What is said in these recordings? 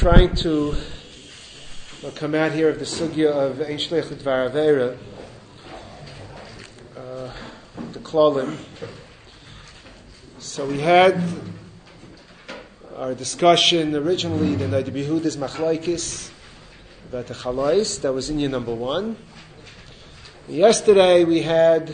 trying to come out here of the sugya of Ein Shliach L'Dvar Aveira, the Klolim. So we had our discussion originally, the Noda B'Yehuda's Machlokes about the Chalais. That was Inyan number 1. Yesterday we had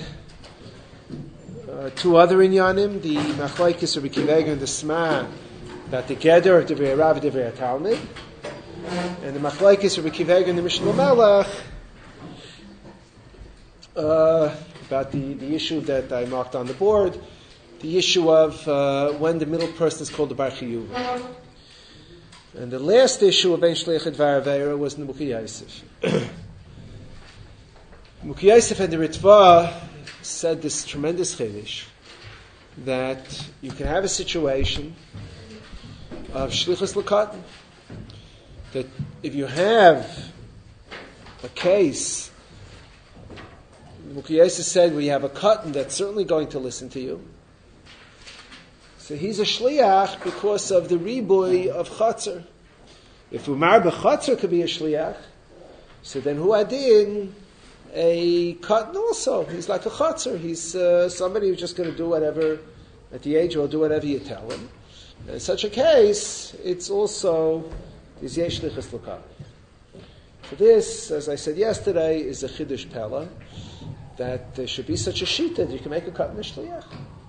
two other Inyanim, the Machlokes of Rabbi Akiva Eiger and the Sma, about the Geder of Divrei Rav and Divrei Talmud, and the Machlokes of Rabbi Akiva Eiger and the Mishnah Melech about the issue that I marked on the board, the issue of when the middle person is called the Bar Chiyuv. And the last issue of Ein Shliach L'Dvar Aveira was Mukhi Yosef. Mukhi Yosef and the Ritva said this tremendous chiddush that you can have a situation of shlichus l'katan, that if you have a case, Mukhi Yosef said, where you have a katan that's certainly going to listen to you, so he's a shliach because of the riboy of chatzar. If Umar b'chatzar could be a shliach, so then who adin a katan also? He's like a chatzar. He's somebody who's just going to do whatever at the age, will do whatever you tell him. And in such a case, it's also is yesh shlichus l'katan. So this, as I said yesterday, is a chiddush pella, that there should be such a shita that you can make a katan a shliach.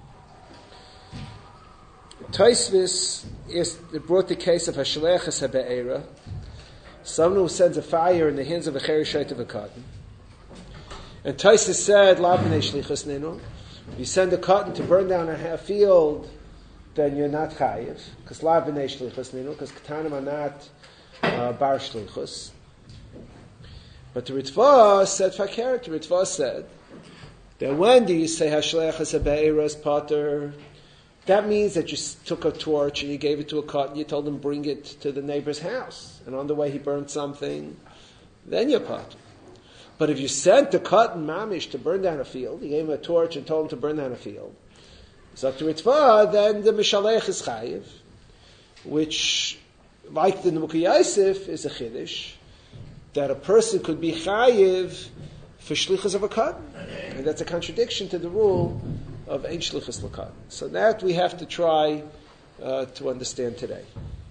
Tosfos brought the case of Hashleachas HaBe'era, someone who sends a fire in the hands of a cherishite of a katan. And Tosfos said, La b'nei shlichus nenu, you send a katan to burn down a field, then you're not chayiv, because La b'nei shlichus nenu, because katanim are not bar shlichus. But the Ritva said fakir. The Ritva said that when do you say Hashleachas HaBe'era is pater? That means that you took a torch and you gave it to a katan, you told him bring it to the neighbor's house, and on the way he burned something, then you're pater. But if you sent the katan mamish to burn down a field, you gave him a torch and told him to burn down a field, so to Ritva, then the mishalech is chayiv, which, like the Mukhi Yosef, is a chiddush, that a person could be chayiv for shlichus of a katan, and that's a contradiction to the rule of Ein Shlichus L'Katan. So that we have to try to understand today.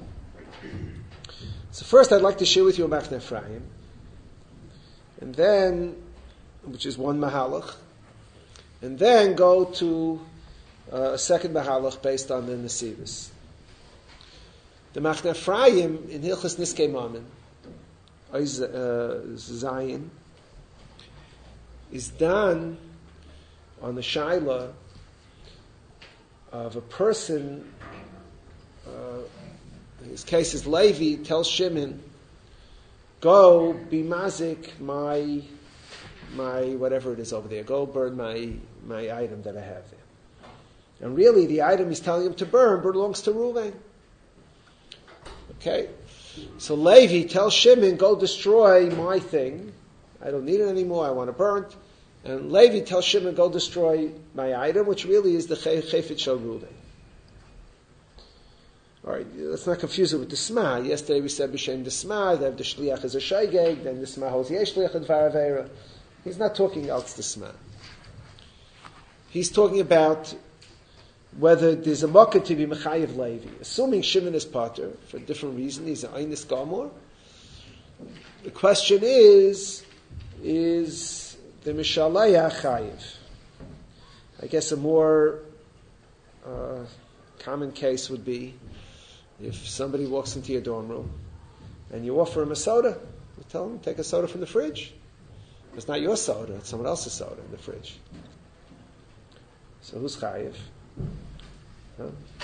So first I'd like to share with you a Machne Ephraim, and then, which is one Mahalach, and then go to a second Mahalach based on the Nesivos. The Machne Ephraim in Hilchos Niskei Mammon, Zion, is done on the Shaila of a person, in his case is Levi, tells Shimon, go be mazik my whatever it is over there, go burn my item that I have there. And really the item he's telling him to burn belongs to Reuven. Okay? So Levi tells Shimon, go destroy my thing, I don't need it anymore, I want it burnt. And Levi tells Shimon, go destroy my item, which really is the Chayfet Shel Reuven. All right, let's not confuse it with the Sma. Yesterday we said B'Shem the Sma, that the Shliach is a Shaygeg, then the Sma holds Yesh Shliach L'Dvar Aveira. He's not talking else the Sma. He's talking about whether there's a Makkah to be Mechayev Levi. Assuming Shimon is Pater, for a different reason, he's an Einis Gamor. The question is the Mishalaya Chayiv. I guess a more common case would be if somebody walks into your dorm room and you offer him a soda, you tell him, take a soda from the fridge. It's not your soda, it's someone else's soda in the fridge. So who's Chayiv? Huh?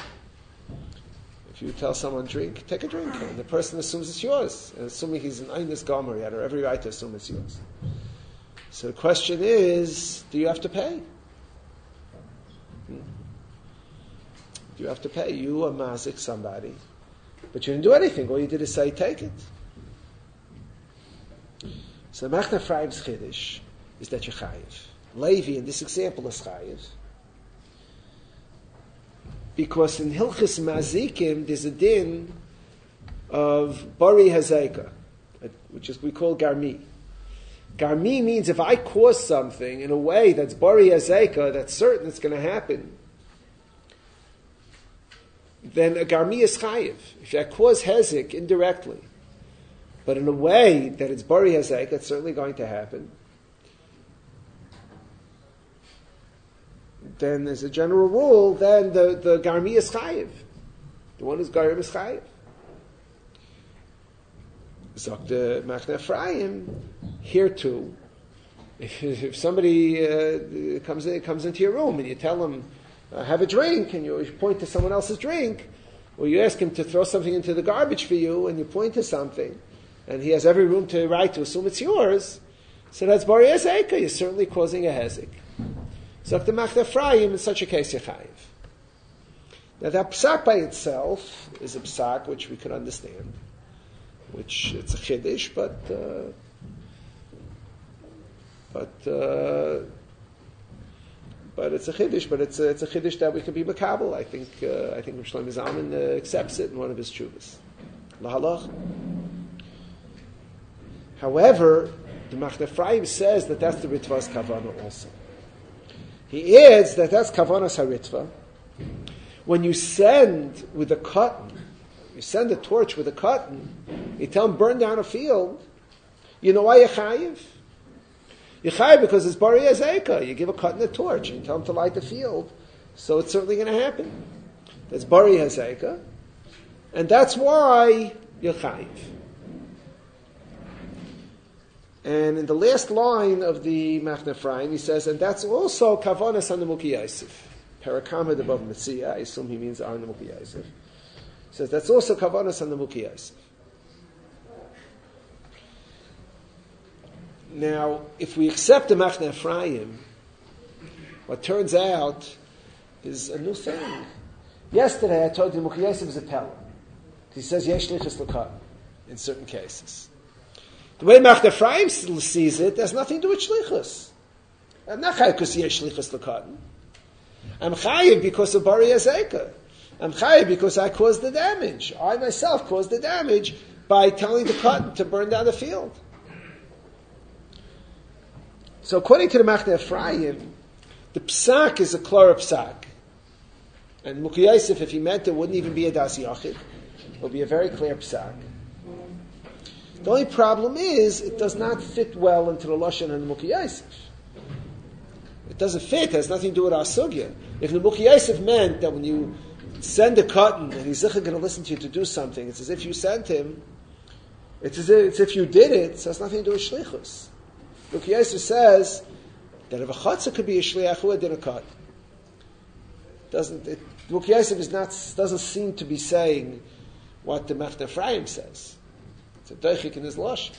If you tell someone drink, take a drink, and the person assumes it's yours. And assuming he's an Einis Gomer, he had every right to assume it's yours. So the question is, do you have to pay? Do you have to pay? You are mazik somebody, but you didn't do anything. All you did is say, take it. So Machne Ephraim's chiddush is that you're chayiv. Levi, in this example, is chayiv. Because in Hilchis Mazikim, there's a din of Bari Hazeka, which is we call Garmi. Garmi means if I cause something in a way that's Bari Hazeka, that's certain it's going to happen, then a Garmi is chayiv. If I cause Hezek indirectly, but in a way that it's Bari Hazeka, it's certainly going to happen, then as a general rule, then the Garmi is chayiv. The one who's Garim is chayiv. Zok the Machne Ephraim, here too, if somebody comes into your room and you tell him, have a drink, and you point to someone else's drink, or you ask him to throw something into the garbage for you, and you point to something, and he has every room to right to assume it's yours, so that's Bari Hazeka, you're certainly causing a hezek. Zok the Machne Ephraim, in such a case, Yechayiv. Now that psak by itself is a psak which we could understand, which it's a chiddush, but it's a chiddush, but it's a chiddush that we could be makabel. I think Rav Shlomo Zalman accepts it in one of his tshuvas. Lahalach. However, the Machne Ephraim says that that's the Ritva's kavanah also. He adds that that's kavanas haritva. When you send with a cotton, you send a torch with a cotton, you tell them burn down a field, you know why you're chayiv? You're chayiv because it's Bari Hazeka. You give a cotton a torch and you tell them to light the field, so it's certainly going to happen. That's Bari Hazeka, and that's why you're chayiv. And in the last line of the Machne Ephraim, he says, and that's also kavanas on the Muki Yosef. Parakamid above Metzia, I assume he means Ar Nemuki Yosef. Says that's also kavanas on the Muki Yosef. Now, if we accept the Machne Ephraim, what turns out is a new thing. Yesterday I told you Muki Yosef is a teller. He says yesh lichas l'katan in certain cases. The way Machne Ephraim sees it, there's nothing to do with shlichus. I'm not chayiv because yesh lichas l'katan. I'm chayiv because of Bari Hazeka. I'm chayiv because I caused the damage. I myself caused the damage by telling the cotton to burn down the field. So according to the Machne Ephraim, the psak is a klara psak. And Muki Yosef, if he meant it, wouldn't even be a das yachid. It would be a very clear psak. The only problem is, it does not fit well into the Lashon and the Muki Yosef. It doesn't fit, it has nothing to do with our sugya. If the Muki Yosef meant that when you send a cotton and he's going to listen to you to do something, it's as if you sent him, it's as if you did it, so it has nothing to do with shlichus. Muki Yosef says that if a chatzah could be a shliach, who had a cotton? Muki Yosef doesn't seem to be saying what the Machne Ephraim says. It's a deichik in his lashon.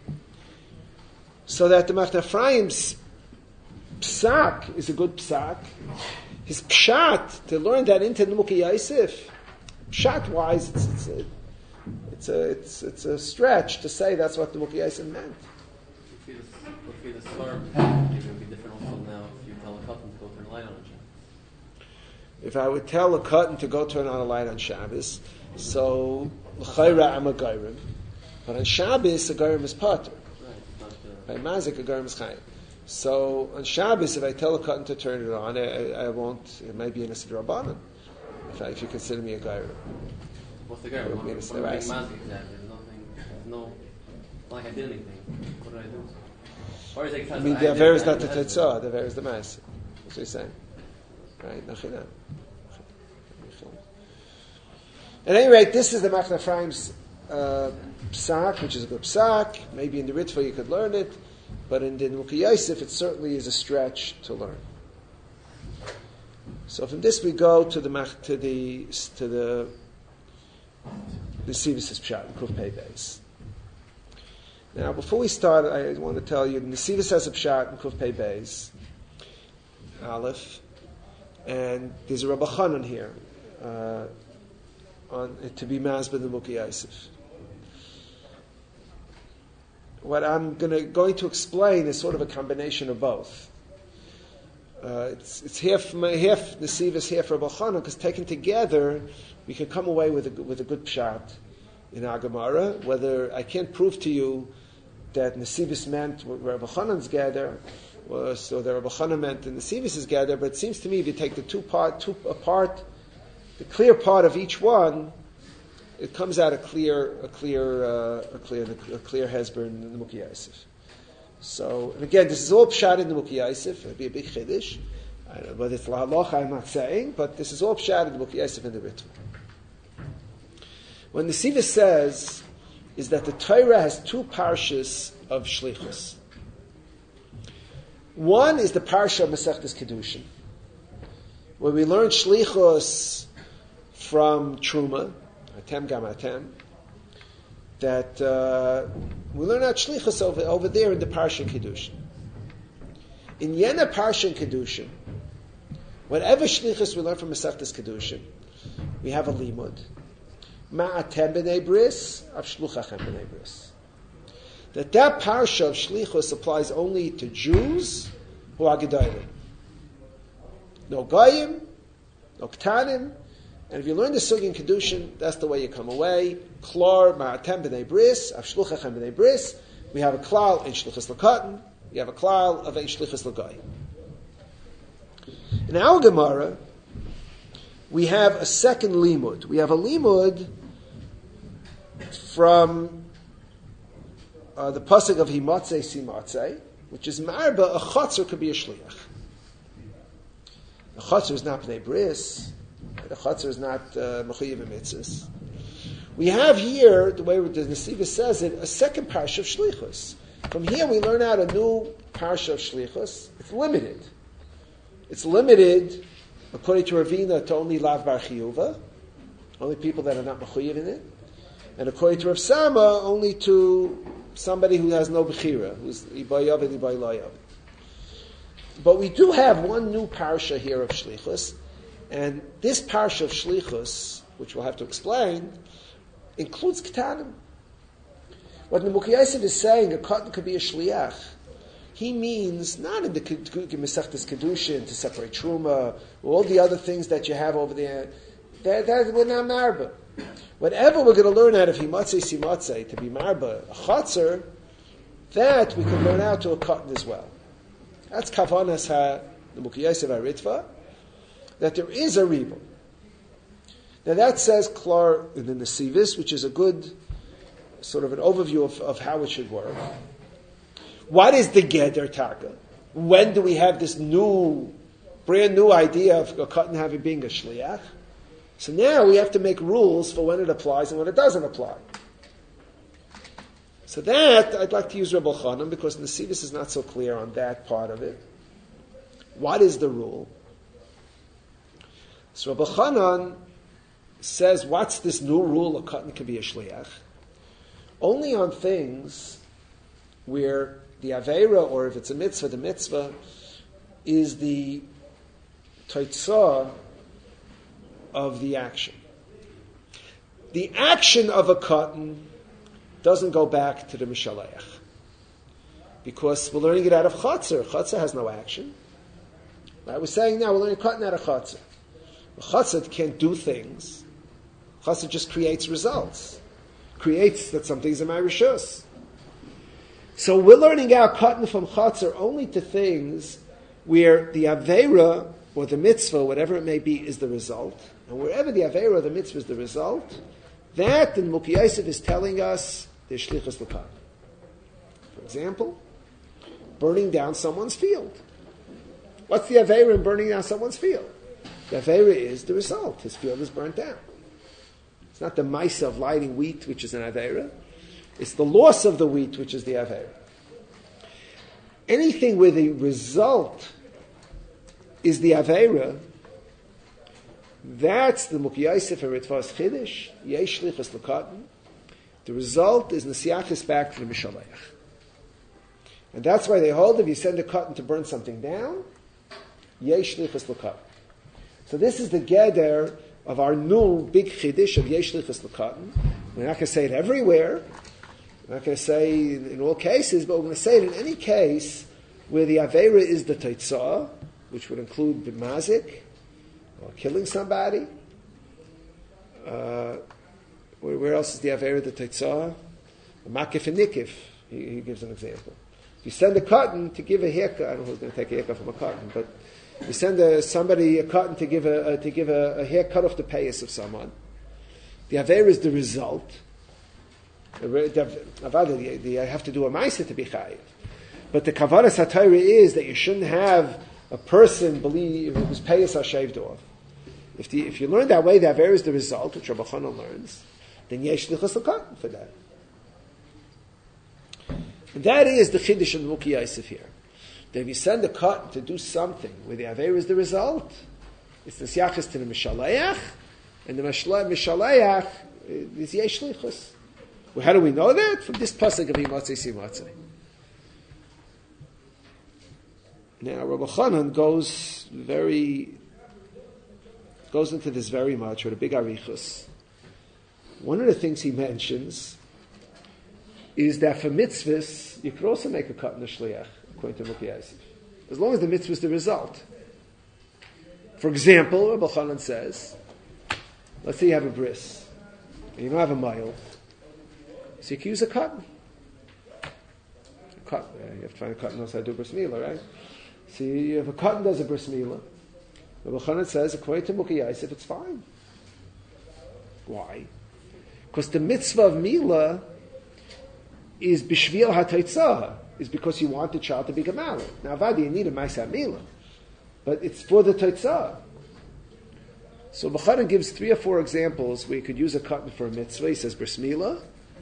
So that the Machne Ephraim's psak is a good psak. His pshat, to learn that into the Muki Yosef, pshat wise, it's a stretch to say that's what the Muki Yosef meant. If the star pattern, it would be different also now if you tell a cotton to go turn a light on Shabbos. If I would tell a cotton to go turn on a light on Shabbos, so l'chayra I'm a gairim, but on Shabbos a gairim is pater. By mazik a gairim is chayim. So on Shabbos, if I tell a cotton to turn it on, I won't. It might be in a siddur rabbanan. If you consider me a gairim. What's the gairim? I'm being mazik exactly. There's no. Like I did anything. What did I do? Or is it I mean, the aver is not the tetzah. The aver is the ma'aseh. That's what he's saying, right? Nachinam. At any rate, this is the Machne Ephraim's psak, which is a good psak. Maybe in the Ritva you could learn it, but in the Muki Yosef it certainly is a stretch to learn. So from this we go to the Nesivis' pshat, Kuf Pei Beis. Now, before we start, I want to tell you, Nesivis has a pshat in Kuf Pei Beis, Aleph, and there's a Rabbi Chanan here to be masbeh the Muki Yosef. What I'm going to explain is sort of a combination of both. It's half Nesivis, half Rabbi Chanan, because taken together, we can come away with a good pshat in our Gemara, whether I can't prove to you that Nesivis meant what Rabbi Chanan's gather, or so that Rabbi Chanan meant and Nesivis is gather, but it seems to me if you take the two apart, the clear part of each one, it comes out a clear hezber in the Mukhi Yosef. So, and again, this is all pshat in the Mukhi Yosef. It'd be a big chiddush. I don't know whether it's lahalocha, I'm not saying, but this is all pshat in the Mukhi Yosef in the Ritva. What Nesivis says is that the Torah has two parshas of shlichus. One is the parsha of Masechtas Kedushin, where we learn shlichus from Truma, Atem Gam Atem, that we learn out shlichus over there in the parsha Kedushin. In Yena parsha Kedushin, whatever shlichus we learn from Masechtas Kedushin, we have a limud. Ma'atem b'nei bris, av shluchachem b'nei bris. That parsha of shlichus applies only to Jews who are gedolim. No goyim, no ktanim, and if you learn the sugi in Kedushin, that's the way you come away. Klor ma'atem b'nei bris, av shluchachem b'nei bris. We have a klal in shlichus l'katan. We have a klal of in shlichus l'goyim. In our Gemara, we have a second limud. We have a limud from the pasuk of Himatzei Simatzei, which is marba, a chotzer could be a shliach. The chotzer is not b'nei bris. The chotzer is not mechuyev mitzvahs. We have here, the way the Nesiva says it, a second parsha of shlichus. From here we learn out a new parsha of shlichus. It's limited. It's limited, according to Ravina, to only lav bar chiyuva, only people that are not mechuyev in it. And according to Rav Sama, only to somebody who has no bechira, who's ibayav and ibayav. But we do have one new parsha here of shlichus, and this parsha of shlichus, which we'll have to explain, includes ketanim. What the Mukhi Yosef is saying, a katan could be a shliach. He means not in the Masechtas Kedushin to separate truma, or all the other things that you have over there. That we're not marba. Whatever we're going to learn out of Himatzei Simatzei to be marba, a chatzar, that we can learn out to a katan as well. That's kavanas the Mukhi Yosef HaRitva, that there is a ribon. Now that says klar in the Nesivis, which is a good sort of an overview of how it should work. What is the Geder Taka? When do we have this brand new idea of a katan having being a shliach? So now we have to make rules for when it applies and when it doesn't apply. So that, I'd like to use Rabbi Chanan because Nesivis is not so clear on that part of it. What is the rule? So Rabbi Chanan says, what's this new rule? A katan can be a shliach. Only on things where the aveira, or if it's a mitzvah, the mitzvah is the teitzah of the action. The action of a katan doesn't go back to the mishalech, because we're learning it out of chatzar. Chatzar has no action. Right? We're saying now we're learning katan out of chatzar. Chatzar can't do things. Chatzar just creates results. Creates that something's a ma'rishus. So we're learning our katan from chatzar only to things where the aveira or the mitzvah, whatever it may be, is the result. And wherever the aveira or the mitzvah is the result, that in Mukhi Yosef is telling us the shlichus l'katan. For example, burning down someone's field. What's the aveira in burning down someone's field? The aveira is the result. His field is burnt down. It's not the maisa of lighting wheat, which is an aveira. It's the loss of the wheat, which is the aveira. Anything where the result is the aveira, that's the Mukhi Yosef HaRitva's chiddush. Yesh shlichus l'katan. The result is nesiachis back to the mishalech. And that's why they hold if you send a katan to burn something down, yesh shlichus l'katan. So this is the geder of our new big chiddush of yesh shlichus l'katan. We're not going to say it everywhere. We're not going to say in all cases, but we're going to say it in any case where the aveira is the teitzah, which would include b'mazik, or killing somebody, Where else is the Avera the Teitzah? The Makif and Nikif, he gives an example. If you send a cotton to give a haircut, I don't know who's going to take a haircut from a cotton, but you send somebody a cotton to give a haircut off the payas of someone. The Avera is the result. I have to do a Maisa to be chayiv. But the Kavanas HaTorah is that you shouldn't have a person believe whose payas are shaved off. If you learn that way, the Avera is the result, which Rabbi Chana learns, then yesh lichas l'cotton for that. And that is the Chiddush of Muki Yosef here. That if you send a cotton to do something where the Avera is the result, it's the Siachas to the Mishalayach, and the Mishalayach is yesh lichas. Well, how do we know that? From this pasuk of Yimatzei Simatzei. Now, Rabbi Chanan goes into this very much with a big arichus. One of the things he mentions is that for mitzvahs, you could also make a cut in the shliach, according to Muki Yosef, as long as the mitzvah is the result. For example, Rabbi Chanan says, let's say you have a bris, and you don't have a mile, so you can use a cotton. You have to find a cotton knows how to do bris milah, right? So if a cotton does a bris milah, Rabbi Chanan says, according to Muki Yosef, it's fine. Why? Because the mitzvah of milah is bishvil ha-teitzah, is because you want the child to be gemaled. Now, Avadi, you need a ma'aseh milah, but it's for the teitzah. So Rabbi Chanan gives 3 or 4 examples where you could use a cotton for a mitzvah. He says bris milah,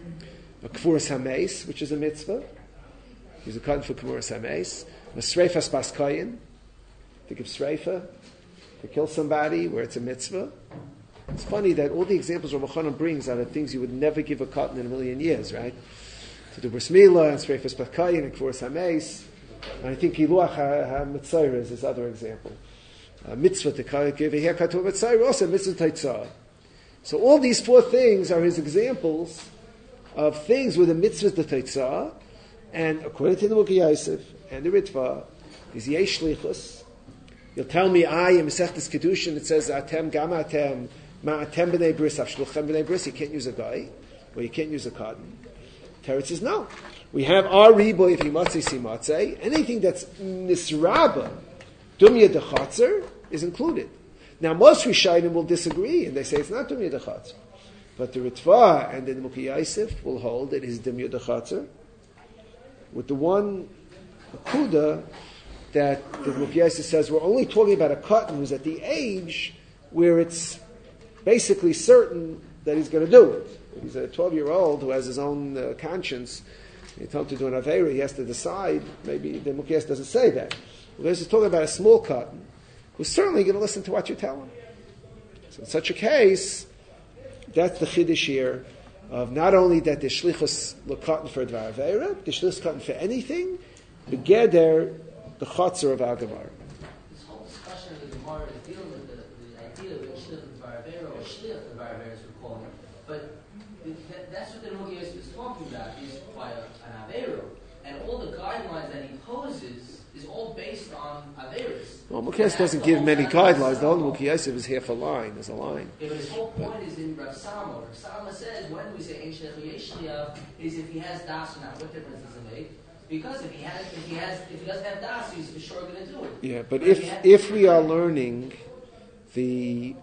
a kfuras hameis, which is a mitzvah. Use a cotton for kfuras hameis. A sreifas bas kayin, to give sreifa, to kill somebody where it's a mitzvah. It's funny that all the examples Rabbi Chanan brings are the things you would never give a cotton in a million years, right? To do bris milah and sreifas bas kayin and kfuras hameis. And I think Hiluach HaMetzora is his other example. Mitzvah to give a haircut to a Metzora, also mitzvah teitzah. So all these 4 things are his examples of things where the mitzvah is the teitzah, and according to the Muki Yosef and the Ritva, is yesh shlichus. You'll tell me, in Masechtas Kedushin, it says, atem gama atem, ma'atem b'nei bris, avshluchem b'nei bris, you can't use a guy, or you can't use a cotton. Teretz says, no. We have our riboy, if himatzei simatzei, anything that's nisraba, dumya dechatzer, is included. Now, most Rishayim will disagree, and they say it's not dumya dechatzer. But the Ritva and the Muki Yosef will hold that it is dumya dechatzer, with the one akuda that the Muki Yosef says we're only talking about a cotton who's at the age where it's basically certain that he's going to do it. He's a 12-year-old who has his own conscience. You tell him to do an Aveira, he has to decide. Maybe the Muki Yosef doesn't say that. We're just talking about a small cotton who's certainly going to listen to what you tell him. So in such a case, that's the chiddush here of not only that the shlichus l'cotton for dvar Aveira, the shlichus cotton for anything, begeder the chotzer of our Gemara. This whole discussion of the Gemara is dealing with the idea of shlich dvar Aveira or shlich dvar Aveira, as we're calling it. But that's what the Muki Yosef is talking about, is by an Aveira. And all the guidelines that he poses is all based on Aveiros. Well, Muki Yosef doesn't give many guidelines. The whole Muki Yosef is half a line. There's a line. Yeah, but his whole point is in Rav Sama. Rav Sama says when we say Ein Shlich or Yesh Shliach is if he has das or not. What difference does it make? Because if he doesn't have das, he's for sure going to do it. Yeah, but if we are learning learning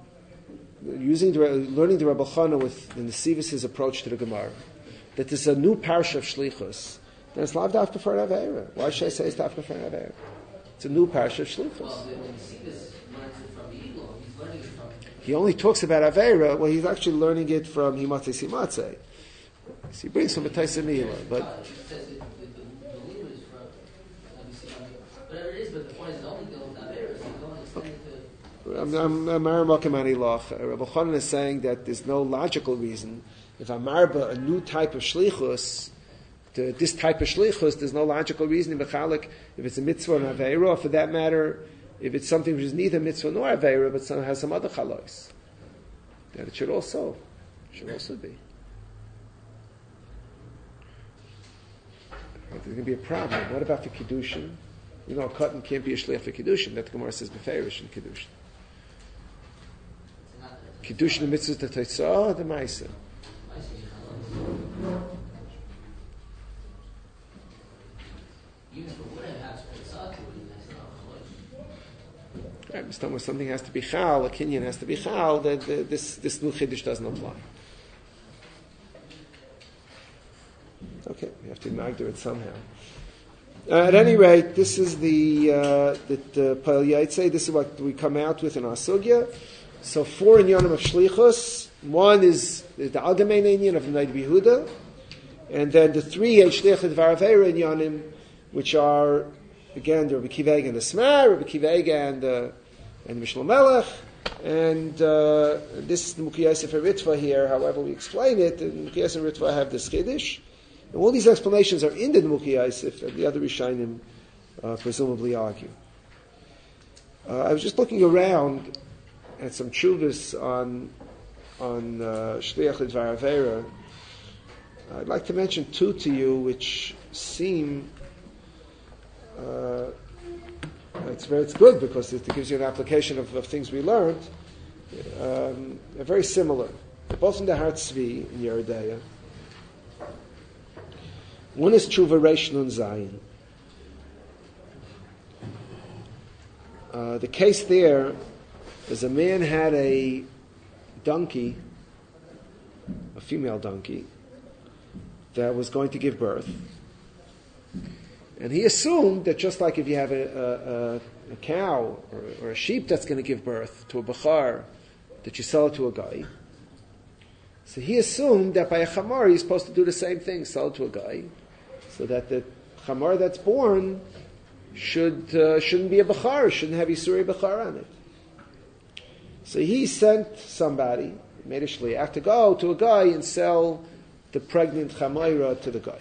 the Rabbi Chana with the Nesivis' approach to the Gemara, that there's a new parsha of Shlichus, then it's lav dafka for an Aveira. Why should I say it's dafka for an Aveira? It's a new parsha of Shlichus. Well, the Nesivis learns it from the Eagle. He's learning it from. He only talks about Aveira. Well, he's actually learning it from Himatzei Simatzei. So he brings from a Taisa Mila, but. Whatever it is, but the point is only dealing with Aveira, so you don't extend it to. Rabbi Chanan is saying that there's no logical reason. If Amarba, a new type of shlichus, to this type of shlichus, there's no logical reason in Bechalik, if it's a mitzvah or an aveira, or for that matter, if it's something which is neither mitzvah nor aveira, but has some other chalois, then it should also be. There's going to be a problem. What about for Kiddushin? You know, a cotton can't be a shliach for Kiddushin. That the Gemara says beferish in Kiddushin. Kiddushin the mitzvah the teitzah, the ma'aseh. something has to be chal, a kinyan has to be chal, that this new chiddush doesn't apply. Okay, we have to nagdir it somehow. At any rate, this is the Pa'al Yaitse. This is what we come out with in our sugya. So 4 inyanim of shlichus. 1 is the algemein inyan of Noda B'Yehuda, and then the 3 shliach d'var aveira inyanim, which are again the Rabbi Akiva Eiger and the Smar, Rabbi Akiva Eiger and Mishnah Melech, and this Mukhi Yosef Ritva here. However we explain it, the Mukhi Yosef Ritva have this chiddush. And all these explanations are in the Mukhi Yosef, and the other Rishonim presumably argue. I was just looking around at some tshuvas on Shliach L'Dvar Aveira. I'd like to mention 2 to you, which seem it's good because it gives you an application of things we learned. They're very similar. They're both in the Har Tzvi in Yeridea. One is Tshuva Reish Nun Zayin. The case there is a man had a donkey, a female donkey, that was going to give birth. And he assumed that just like if you have a cow or a sheep that's going to give birth to a bachar, that you sell it to a guy. So he assumed that by a chamar he's supposed to do the same thing, sell it to a guy, so that the chamar that's born shouldn't be a bachar, shouldn't have Yisuri bachar on it. So he sent somebody, made a shliach, to go to a guy and sell the pregnant chamayra to the guy.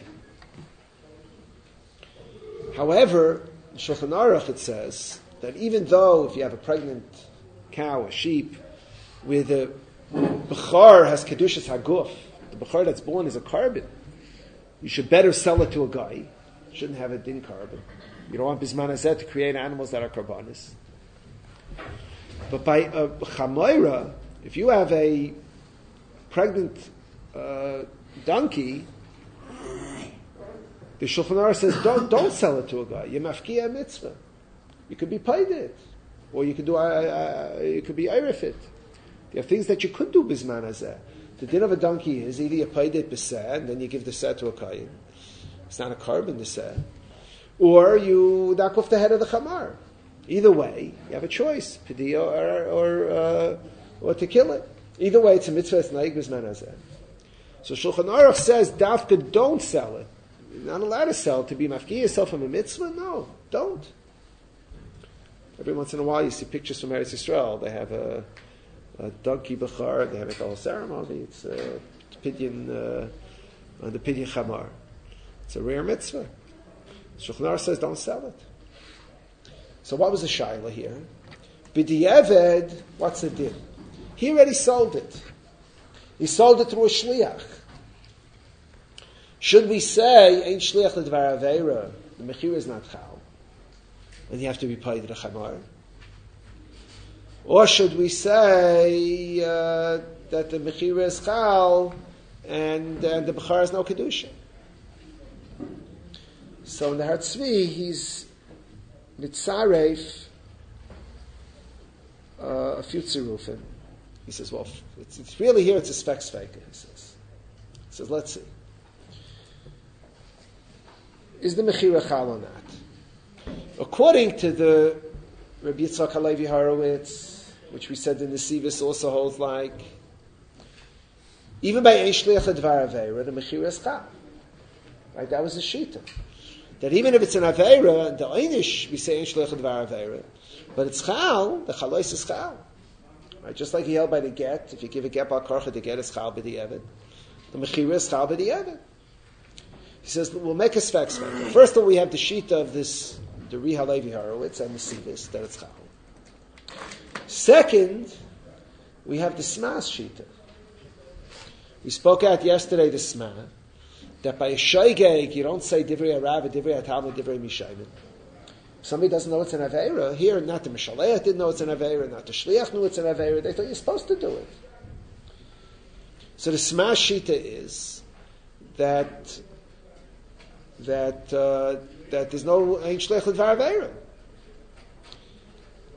However, in Shulchan Aruch it says that even though if you have a pregnant cow, a sheep, where the bachar has kedushas haguf, the bachar that's born is a carbon, you should better sell it to a guy. You shouldn't have a din carbon. You don't want bisman hazeh to create animals that are karbanis. But by a chamayra, if you have a pregnant donkey, the Shulchan Aruch says don't sell it to a guy. You mafkiya a mitzvah. You could be paid it, or you could do you could be eirefit. You have things that you could do bisman hazeh. The din of a donkey is either you paid it b'seh, and then you give the seh to a kayin. It's not a carbon, the seh. Or you knock off the head of the chamar. Either way, you have a choice, pidiya or to kill it. Either way, it's a mitzvah, it's naig bisman hazeh. So Shulchan Aruch says, dafka, don't sell it. You're not allowed to sell it. To be mafki yourself from a mitzvah? No, don't. Every once in a while you see pictures from Eretz Yisrael. They have a donkey bachar, they have a whole ceremony. It's pidyon, on the pidyon chamar. It's a rare mitzvah. Shulchan Aruch says, don't sell it. So what was the shaila here? B'di'eved, what's the din? He already sold it. He sold it through a shliach. Should we say, ain't shliach l'dvar aveira, the mechira is not chal, and you have to be paid the chamar? Or should we say that the mechira is chal, and the bachar is no kedusha? So in the Har Tzvi, he's mitzaref a few tzirufim. He says, well, it's really here, it's a spek sveka, he says, let's see. Is the mechira chal or not? According to the Rabbi Yitzchak Halevi Horowitz, which we said in the Sivis also holds like, even by ein shliach l'dvar aveira, the mechira is chal. Right? That was the shita. That even if it's an aveira, the einish, we say ein shliach l'dvar aveira, but it's chal, the chalois is chal. Right? Just like he held by the get, if you give a get bal karcha, the get is chal b'di'evet. The mechira is chal b'di'evet. He says, we'll make a spek. First of all, we have the shita of this, the Ri Halevi Horowitz and the Sivis, that it's chal. Second, we have the Smas shita. We spoke out yesterday the Sma, that by a shaygeg, you don't say divrei harav, divrei hatalmud, divrei mishayim. Somebody doesn't know it's an aveira. Here, not the Mishalech didn't know it's an aveira, not the Shliach knew it's an aveira. They thought you're supposed to do it. So the Smas shita is that there's no ein shliach l'dvar aveira.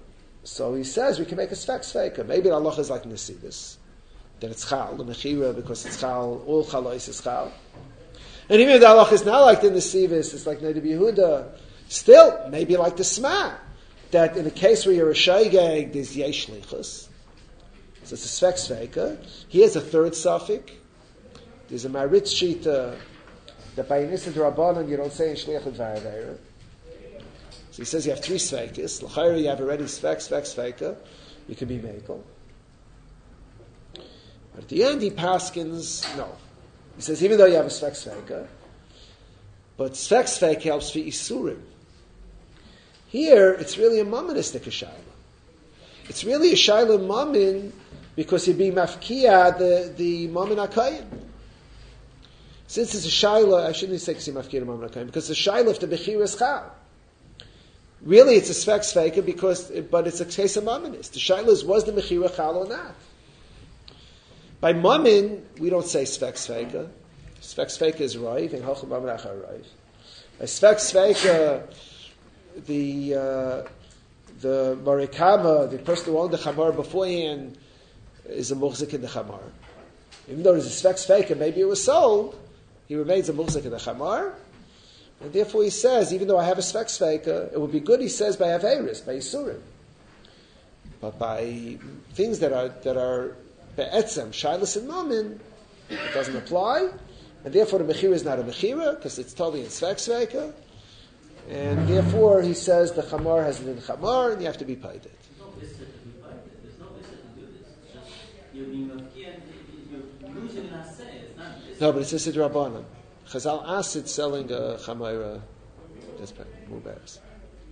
So he says we can make a svek sveika. Maybe the halacha is like Nesivis, that it's chal, the mechira, because it's chal, all chalois is chal. And even if the halacha is not like the Nesivis, it's like Neder Yehuda, still, maybe like the Sma, that in a case where you're a shaygeg, there's yesh lichus. So it's a svek sveika. Here's a third suffix. There's a Maritz Shita that by Nisan Rabbanan you don't say in Shliach L'Dvar. So he says you have three sveikas. L'chayra you have already sveika. You can be mekel. But at the end he paskins, no. He says even though you have a sveika, but sveika helps for isurim. Here it's really a mamanistic shayla. It's really a shayla mamin because you're being mafkia the mamin akayim. Since it's a shayla, I shouldn't say because you're mafkia the mamin akayim, because the shayla if the bechira is chal. Really, it's a svek sveika but it's a case of mamanis. The shayla is was the mechira chal or not. By mamin, we don't say svek sveika. Svek sveika is raiv and halchim mamin achar raiv. By svek sveika, the marikama, the person who owned the chamar beforehand, is a muhzik in the chamar. Even though there's a svek sveika, maybe it was sold, he remains a muhzik in the chamar. And therefore he says, even though I have a svek sveika, it would be good, he says, by averis, by yisurim. But by things that are be'etzem, shaylas and mamin, it doesn't apply. And therefore the mechira is not a mechira, because it's totally in svek sveika. And therefore he says the chamar has an in chamar, and you have to be paid it. There's no issa to be paid. There's no issa to do this. It's just you're being mafkia, you're losing an asay. It's not. No, but it's just a drabanan. Chazal Asid selling a chamayra. That's mubaris.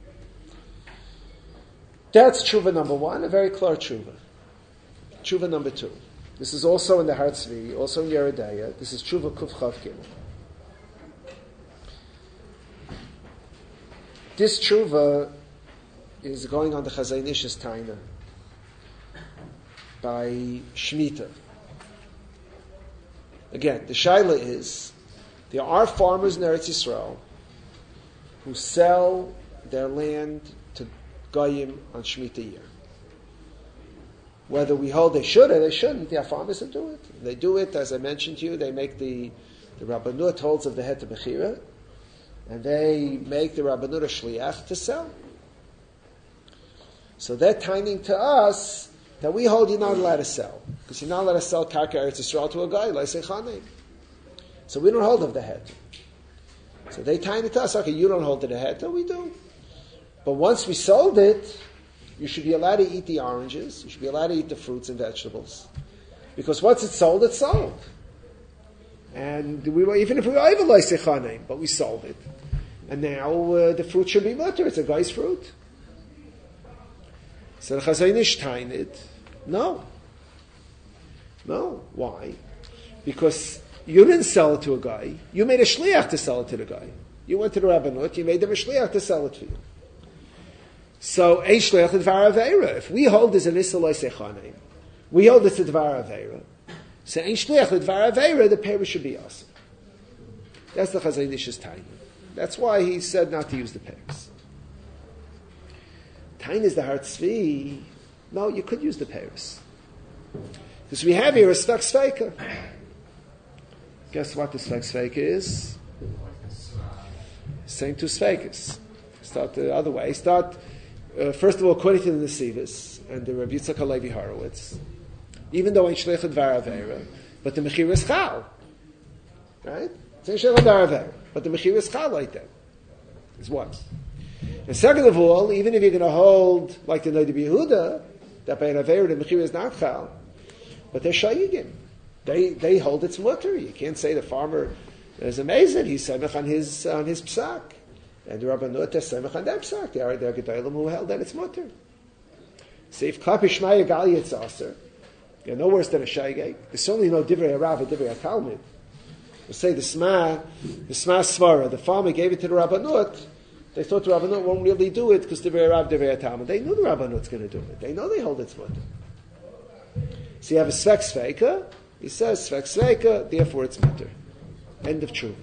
That's tshuva number one, a very clear tshuva. Tshuva number two. This is also in the Har Tzvi, also in Yeridaya. This is tshuva kuf chav gimel. This tshuva is going on the Chazon Ish's taina by Shemitah. Again, the shaila is, there are farmers in Eretz Yisrael who sell their land to Goyim on Shemitah year. Whether we hold they should or they shouldn't, there are farmers that do it. They do it, as I mentioned to you, they make the Rabbanut holds of the Het Bechira, and they make the Rabbanut a Shliach to sell. So they're timing to us that we hold you're not allowed to sell. Because you're not allowed to sell Karka Eretz Yisrael to a guy, like Sechanim. So we don't hold of the head. So they tie it to us, okay, you don't hold to the head, we do. But once we sold it, you should be allowed to eat the oranges, you should be allowed to eat the fruits and vegetables. Because once it's sold, it's sold. And even if we were able to Sechanim, but we sold it. And now the fruit should be mutter, it's a guy's fruit. So the Chazon Ish tying it. No. Why? Because you didn't sell it to a guy. You made a shliach to sell it to the guy. You went to the Rabbanut, you made them a shliach to sell it for you. So, ein shliach l'dvar aveira. If we hold this an issa lo sechanim, we hold this a dvar aveira. So, ein shliach l'dvar aveira, the parish should be us. That's the Chazon Ish's time. That's why he said not to use the parish. Tain is the Har Tzvi. No, you could use the parish. Because we have here a svek sveika. Guess what the svek sveika is? Same two sveikas. Start the other way. First of all, according to the Nesivis and the Rabbi Yitzchak Halevi Horowitz, even though it's shleich l'dvar aveira, but the mechira is chal, right? It's shleich l'dvar aveira, but the mechira is chal like that. Is one. And second of all, even if you're going to hold like the Neder Yehuda, that by an aveira the mechira is not chal, but they're shayigim. They hold its mutter. You can't say the farmer is amazing. He's semech on his psak. And the Rabbanut is semech on that psak. They're gedolim who held that it's mutter. See, if klapi shmaya gal yitzaser, you're no worse than a shaygeg. There's certainly no divrei harav or divrei hatalmid. We'll say the sma svara, the farmer gave it to the Rabbanut. They thought the Rabbanut won't really do it because divrei harav, divrei hatalmid. They knew the Rabbanut's going to do it. They know they hold its mutter. So you have a svek sveika. He says svek sveika, therefore it's mutter. End of tshuva.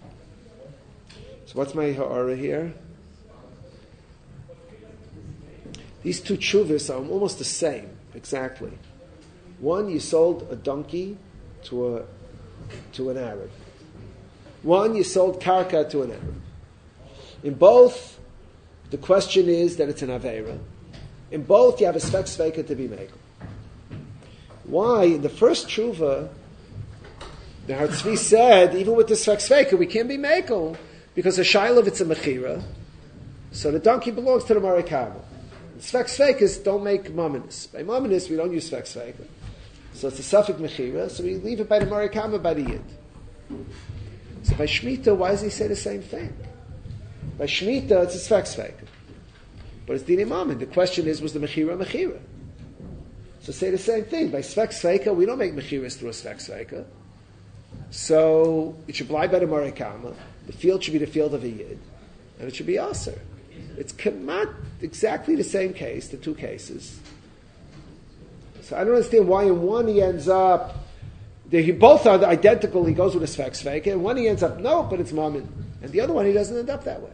So what's my ha'ara here? These two tshuvas are almost the same, exactly. One, you sold a donkey to an Arab. One, you sold karka to an Arab. In both, the question is that it's an aveira. In both, you have a svek sveika to be made. Why? In the first tshuva, the Har Tzvi said, even with the svek sveika, we can't be mekel because the shaila, it's a mechira. So the donkey belongs to the marikama. Svek sveikas don't make mamanis. By mamanis, we don't use svek sveika. So it's a suffix mechira, so we leave it by the marikama, by the yid. So by Shemitah, why does he say the same thing? By Shemitah, it's a svek sveika. But it's dinei mammon. The question is, was the mechira? So say the same thing. By svek sveika, we don't make mechiras through a svek sveika. So it should lie by the marikama. The field should be the field of a yid. And it should be aser. It's not exactly the same case, the two cases. So I don't understand why in one he ends up, both are identical, he goes with a svek sveika, and one he ends up, no, but it's mammon. And the other one, he doesn't end up that way.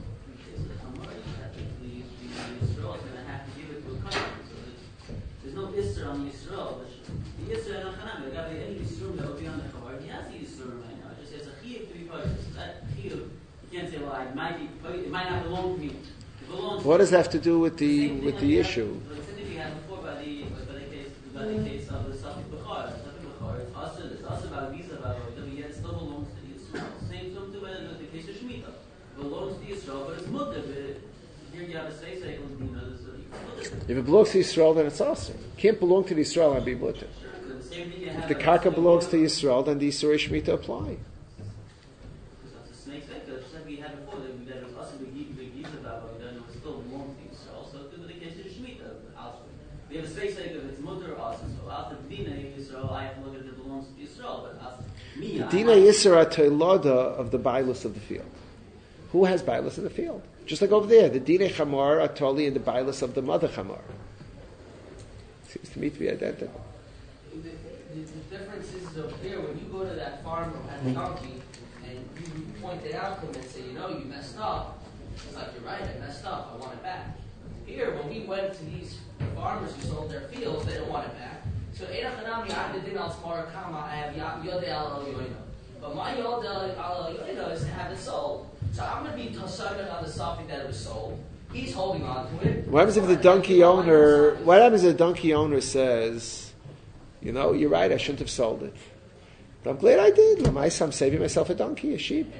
There's no Isser on Yisrael, but the Isser on Chanam, the guy any Yisrael that would be on the Chavar, he has the Yisrael right now. It just says a chiyuv to be purchased. That chiyuv, you can't say, well, it might not belong to me. It belongs. What does that have to do with the issue? The same thing we had before by the case of the Safik Bechar. Safik Bechar, it's also about visa about it, yet it still belongs to Yisrael. Same to the case of Shemitah. It belongs to Yisrael, but it's mutter. Here you have a space cycle, if it belongs to Yisrael, then it's awesome. It can't belong to the Yisrael and be mutter. If the karka belongs to Yisrael, then the Yisrael Shemitah apply. We have a space cycle if it's mutter or awesome. So after Dina Yisrael, I have to look at it belongs to Yisrael. But after me, Dina Yisrael Toilada of the bailus of the field. Who has bailus in the field? Just like over there, the Dina Chamar are totally in the bailus of the mother Chamar. Seems to me to be identical. The difference is over here, when you go to that farmer who has a donkey, and you point it out to him and say, you messed up. It's like, you're right, I messed up, I want it back. Here, when we went to these farmers who sold their fields, they didn't want it back. So, Eina Chanami, I have Yodei Al Yoina. But my Yodei Al Yoina is to have it sold. So I'm going to be Tosavik on the Safik that it was sold. He's holding on to it. What happens if the donkey owner says, you're right, I shouldn't have sold it. But I'm glad I did. I'm saving myself a donkey, a sheep.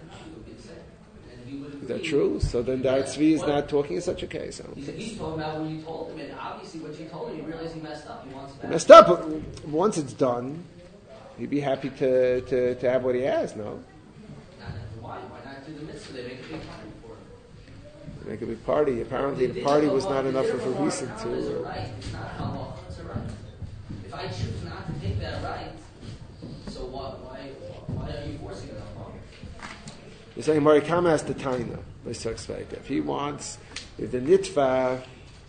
Is that true? So then the Tzvi is not talking in such a case. He's talking about when you told him, and obviously what you told him, you realize he messed up. He wants it back. Messed up, but once it's done, he'd be happy to have what he has, no? Why not do the mitzvah? They make a big party for it. Make a big party. Apparently the party was not enough of a reason to... It's a right. It's not a halacha, it's a right. If I choose not to take that right, so why are you forcing it on him? You're saying Marikama has the taina. If the nitva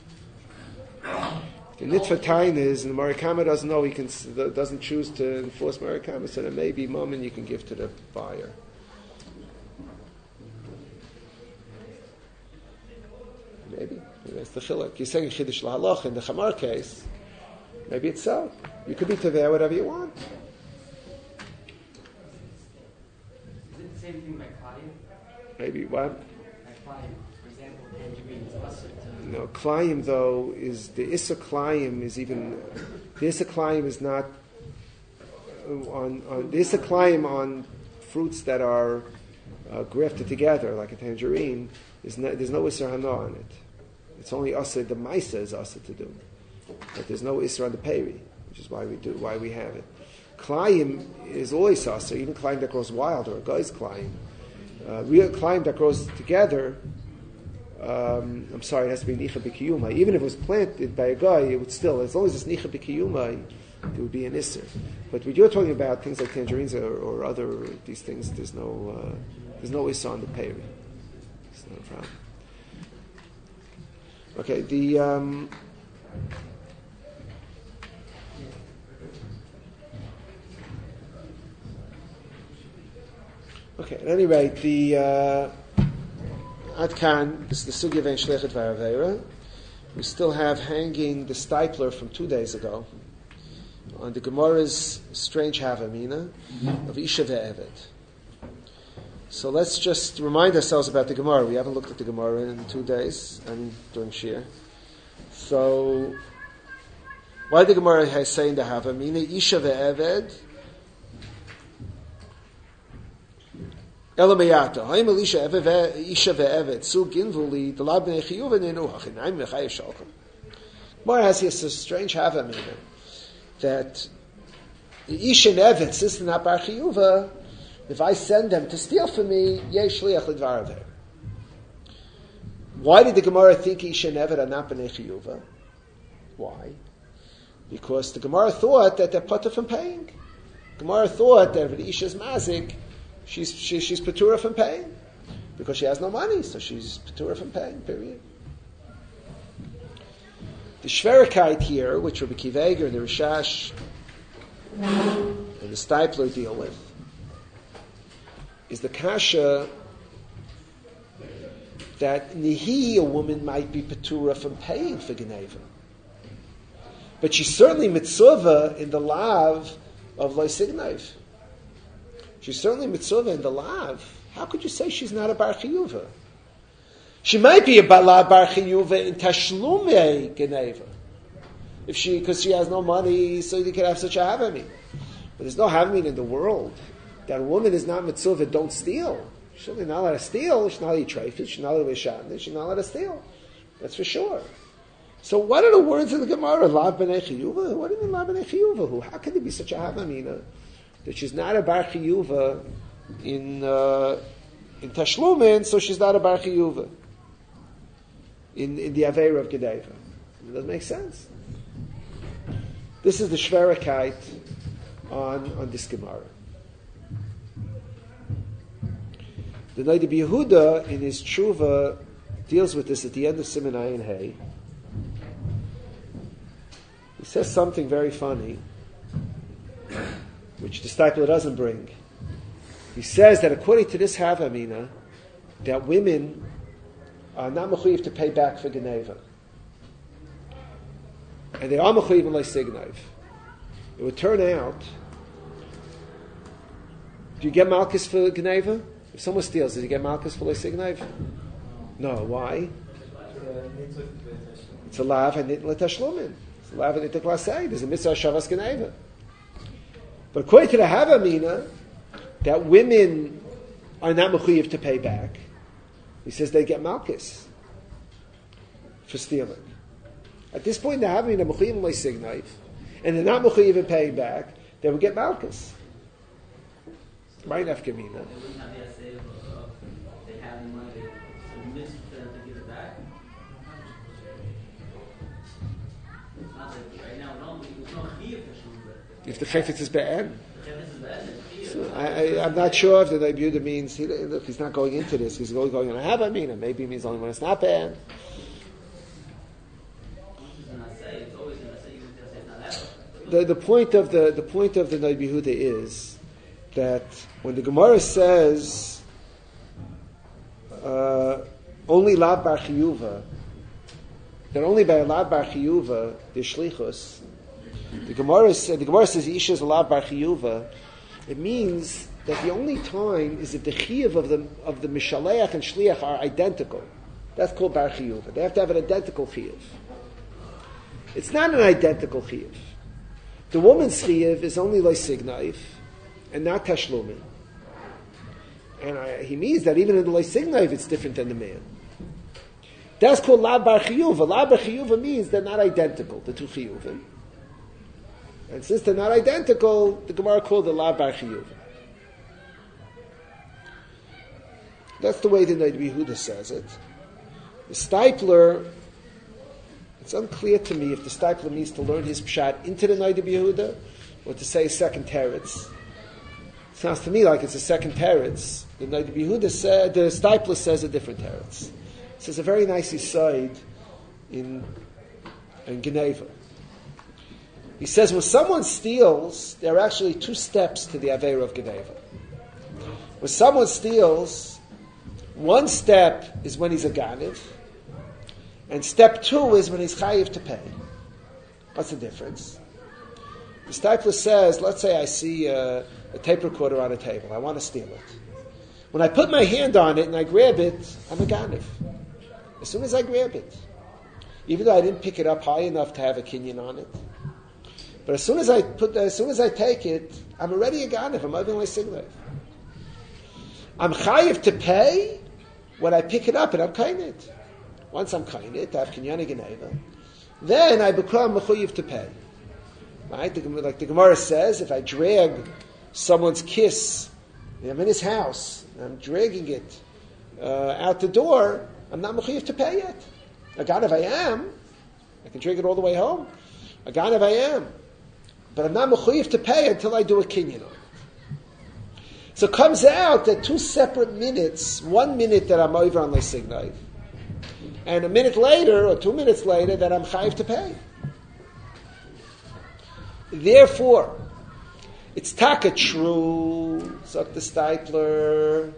taina is, and the Marikama doesn't know, doesn't choose to enforce Marikama, so there may be moment you can give to the buyer. Maybe. That's the chiluk. You're saying Chiddush L'halach in the Chamar case. Maybe it's so. You could be Teveh whatever you want. Is it the same thing by Klayim? Maybe what? By Klayim. For example, tangerines. No, Klayim though is the Issa Klayim is even the Issa Klayim is not on the Issa Klayim on fruits that are grafted together like a tangerine. There's no Isra Hana on it. It's only Asa, the Maisa is Asa to do. But there's no Isra on the Peri, which is why we have it. Klayim is always Asa, even Klayim that grows wild or a guy's Klayim. Real Klayim that grows together, it has to be Nicha B'Kiyuma. Even if it was planted by a guy, it would still, as long as it's Nicha B'Kiyuma, it would be an Isra. But when you're talking about things like tangerines or other these things, there's no Isra on the Peri. No problem. Okay, at any rate, the Adkan, this is the Sugya Vein Shlechet V'Aravera. We still have hanging the stipler from 2 days ago on the Gemara's strange Havamina of Isha ve'Eved. So let's just remind ourselves about the Gemara. We haven't looked at the Gemara in 2 days, during Shir. So, why the Gemara has saying the Havamina, Isha ve'Eved, Elamayata. Haim Elisha Isha ve'Eved. Su ginvuli delab b'nei chiyuva nenu hachinayim v'chayev shalchem. Gemara has here a strange havamina that the Isha and Eved, since they're not bar chiyuva, if I send them to steal from me, yesh shliach l'dvar aver. Why did the Gemara think Isha and Eved are not b'nei chiyuva? Why? Because the Gemara thought that they're putter from paying. Gemara thought that if the Isha is mazik, she's patura from paying because she has no money, so she's patura from paying. Period. The Shverikite here, which Rabbi Akiva Eiger and the Rishash and the Stipler deal with, is the kasha that nihi, a woman might be patura from paying for Geneva, but she's certainly mitzvah in the lav of Lo Signev. She's certainly mitzvah in the lav. How could you say she's not a bar chiyuva? She might be a bar chiyuva in tashlumei geneva, because she has no money, so you can have such a havamin. But there's no havamin in the world that a woman is not mitzvah. Don't steal. She's certainly not allowed to steal. She's not allowed to treifit. She's not allowed to shatnez. She's not allowed to steal. That's for sure. So what are the words of the Gemara? La b'nei chiyuva. What do you mean la b'nei chiyuva? How can there be such a havamina that she's not a bar chiyuva in tashlumin, so she's not a bar chiyuva in the aveira of Gedeva? It doesn't make sense. This is the Shverikite on this Gemara. The Noda B'Yehuda in his Tshuva deals with this at the end of Siman Ayin Hey. He says something very funny, which the Stipler doesn't bring. He says that according to this Havamina, that women are not mechuyev to pay back for Geneva. And they are mechuyev in Lo Signev. It would turn out, do you get Malchus for Geneva? If someone steals, does he get Malchus for Lo Signev? No. Why? It's a lav and it l'tashlumin. It's a lav and it l'klasei. There's a mitzvah shavas Geneva. But according to the Havamina, that women are not mechuyev to pay back, he says they get Malchus for stealing. At this point, the Havamina mechuyev in Lo Signev, and they're not mechuyev in paying back, they would get Malchus. Right, Nafkamina. They wouldn't have the essay of they have the money, so mitzvah for them to give it back. It's not like right now, it's not chiyuv for shul. If the chayfetz is bad. So I'm not sure if the Noda B'Yehuda means, he's not going into this, he's going on a Havamina. Maybe it means only when it's not bad. The point of the Noda B'Yehuda is that when the Gemara says only lav bar chiyuva, that only by a lav bar chiyuva there's shlichus, the Gemara says Isha is a lav bar chiyuva. It means that the only time is if the chiyuv of the mishaleach and shliach are identical. That's called bar chiyuva. They have to have an identical chiyuv. It's not an identical chiyuv. The woman's chiyuv is only Lo Signev and not tashlumin. And he means that even in the Lo Signev it's different than the man. That's called la bar chiyuva. La bar chiyuva means they're not identical, the two chiyuvim. And since they're not identical, the Gemara called it la bar chiyuva. That's the way the Noda B'Yehuda says it. The Stipler, it's unclear to me if the Stipler means to learn his pshat into the Noda B'Yehuda or to say second teretz. It sounds to me like it's a second teretz. The Noda B'Yehuda said, the Stipler says a different teretz. It says a very nice aside in Geneva. He says when someone steals, there are actually two steps to the Aveira of Geneva. When someone steals, one step is when he's a Ganiv, And step 2 is when he's chayiv to pay. What's the difference? The Stipler says, let's say I see a tape recorder on a table. I want to steal it. When I put my hand on it and I grab it, I'm a ganav. As soon as I grab it, even though I didn't pick it up high enough to have a kinyan on it, but as soon as I take it, I'm already a ganav. I'm over my siglev. I'm chayiv to pay when I pick it up and I'm kain it. Once I'm kain it, I have kinyan geneva. Then I become mechuyev to pay. Right? Like the Gemara says, if I drag someone's kiss, I'm in his house, I'm dragging it out the door, I'm not mechuyev to pay yet. A ganav I am. I can drag it all the way home. A ganav I am. But I'm not mechuyev to pay until I do a kinyan on it. So it comes out that 2 separate minutes, 1 minute that I'm over on Leisignai, and a minute later, or 2 minutes later, that I'm chayiv to pay. Therefore, it's taka true, sagt the Stipler,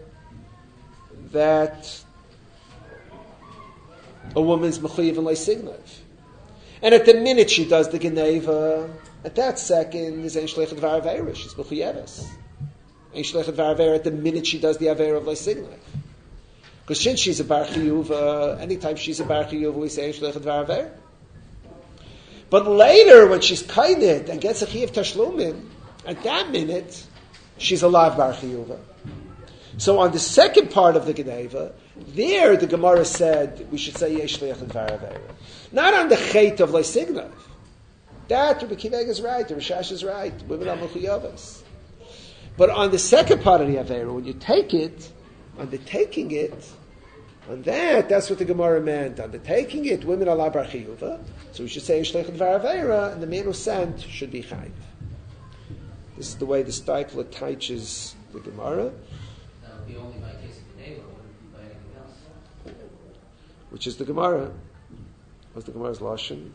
that a woman's mechuyev in Leisignai. And at the minute she does the geneva, at that second is ein shlechet var aveira, she's mechuyeves. Ein shlechet var aveira at the minute she does the aveira of Leisignai. Because since she's a bar chiyuva, anytime she's a bar chiyuva, we say ein shlechet var aveira. But later, when she's kainit and gets a chiyuv tashlumin, at that minute, she's a lav bar chiyuva. So on the second part of the geneva, there the Gemara said we should say yesh shlechet var aveira. Not on the chait of Leisignai. That Rabbi Kiva is right, the Rishash is right, women are mechuyavas. But on the second part of the Aveira, when you take it, on the taking it, on that's what the Gemara meant. On the taking it, women are la bar chiyuva. So we should say shlechet var Aveira, and the man who sent should be chayiv. This is the way the Stipler teaches the Gemara. That would be only by case of the neighbor, wouldn't be by anything else. Which is the Gemara. What's the Gemara's lashon?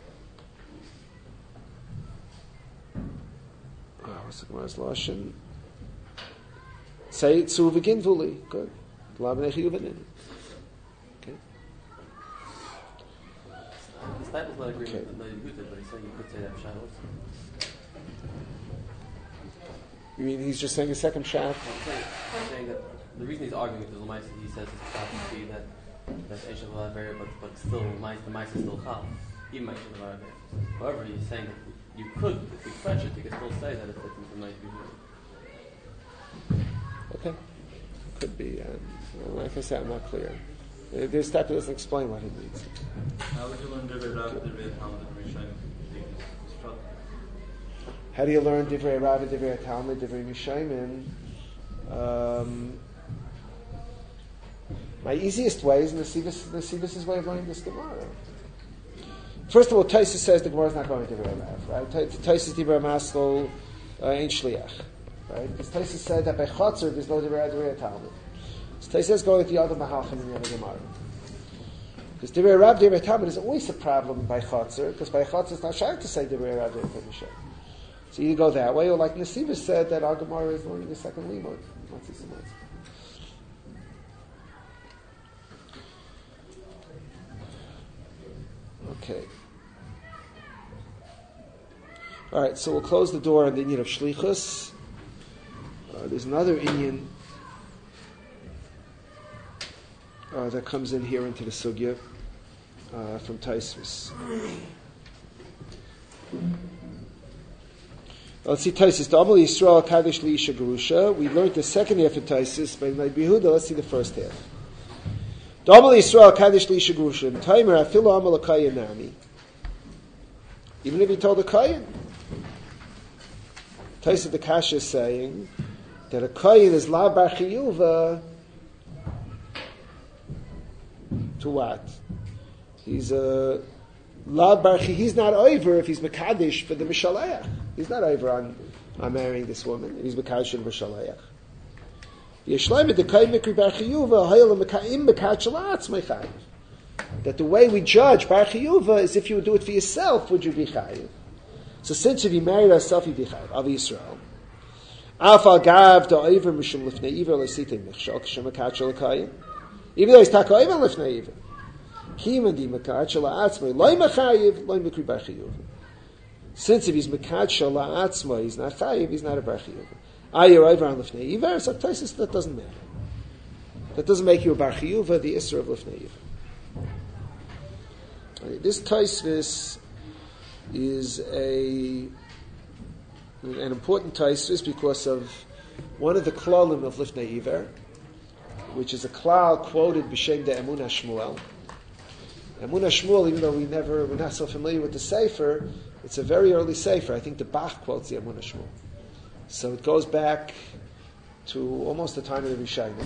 What's the Gemara's lashon? Say it zu v'gin v'uli. Good. Okay. The Stipler's not agreeing with the Yehuda, but he's saying you could say that pshat also. You mean he's just saying a second pshat? I'm saying that the reason he's arguing with the Lamaisa, he says it's probably that that's Eishav Lavera, but still the Maisa is still Chal. Even Eishav Lavera. However, he's saying that you could, if you stretch it, you could still say that it's the Maisa. Okay. Could be. Like I said, I'm not clear. This type doesn't explain what it means. How would you learn Divrei Rav, Divrei Talmud, and Rishayim? How do you learn Divrei Rav, Divrei Talmud, Divrei Rishayim? My easiest way is Nesivus' way of learning this Gemara. First of all, Tosfos says the Gemara is not going to Divrei Rav, right? Tosfos Divrei Maskol ain't Shliach, right? Because Tosfos said that by Chotzer there's no Divrei Talmud. So Tosfos says go with the other Mahalchim in the other Gemara. Because Divrei Rav, Divrei Talmud is always a problem by Chotzer, because by Chotzer it's not shy to say Divrei Rav, Divrei Talmud. So you go that way, or like Nesivus said that our Gemara is learning the second limud. Okay. All right, so we'll close the door on the Inyan of Shlichus. There's another Inyan that comes in here into the Sugya from Tosfos. Let's see Tosfos. The Amal Yisrael Kadosh Liisha Gerusha. We learned the second half of Tosfos by Rabbi Yehuda. Let's see the first half. The Amal Yisrael Kadosh Liisha Gerusha. Timer Afilu Amal Akayin Nami. Even if he told a Kayin. Tosfos the Kasha is saying that a Kayin is La Bar Chiyuva to what? He's a La Bar Chiyuva. He's not over if he's Mekadesh for the Mishaleach. He's not over on marrying this woman. He's Mekadesh for the Mishaleach. That the way we judge Bar Chiyuva is if you would do it for yourself, would you be chayiv? So since if you married yourself, you'd be chayiv. Av Yisrael. Even though he's taka oiver lifnei iver. Since if he's mekad shala atzma, he's not chayiv, he's not a bar chiyuv. You're over on lifnei iver, so Tosfos that doesn't matter. That doesn't make you a bar chiyuv, the isra of lifnei iver. This Tosfos is an important Tosfos because of one of the klalim of lifnei iver, which is a klal quoted b'shem de Emunah Shmuel. Emunah Shmuel, even though we're not so familiar with the sefer, it's a very early sefer. I think the Bach quotes the Emunah Shmuel. So it goes back to almost the time of the Rishonim.